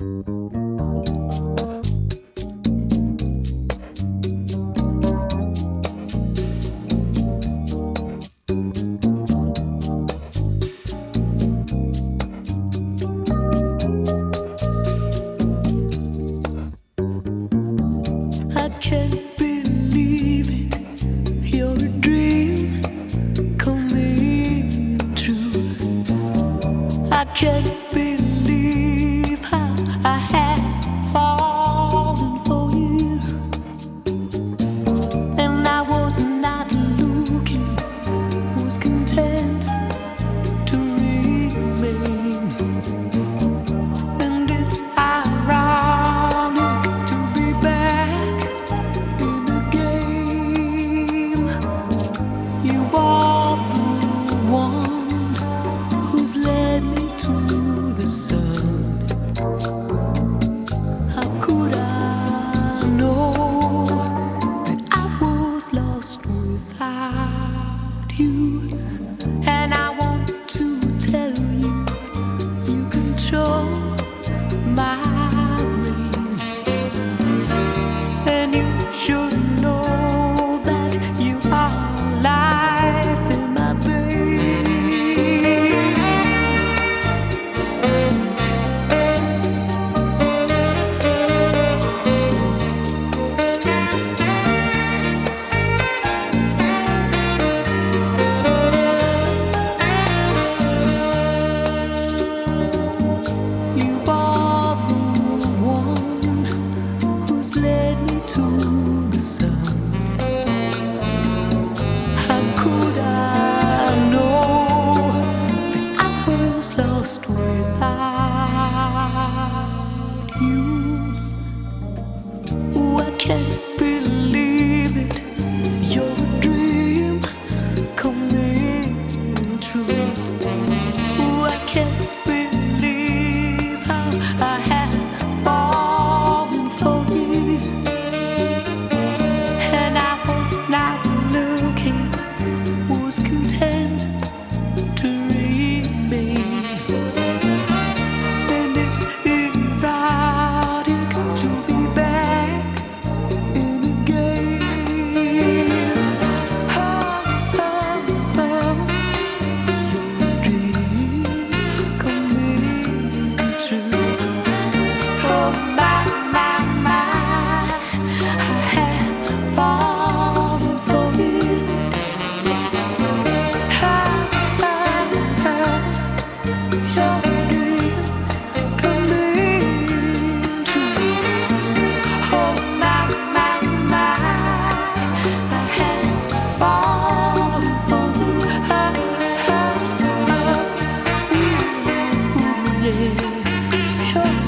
I can't believe it. You're a dream coming true. I can't believe how I had fallen for you, and I was not looking, was content to remain. And it's ironic to be back in the game. You are the one who's led me to the sun. How could I know that I was lost without you? And I want to tell you, you control my brain, and you should know that you are life in my veins. You are the one who's led me to the sun. How could I know that I was lost without you? Oh, I can't believe it. You're a dream coming true. Oh, I can't believe how I had fallen for you, and I was not looking, was content to remain. And it's erotic to be back in the game. Oh, oh, oh. Your dream coming true. Oh, my, I had fallen for you. Oh, oh, oh. Your dream coming true. Oh, my, I had fallen for you. Oh, oh, oh. Ooh, yeah.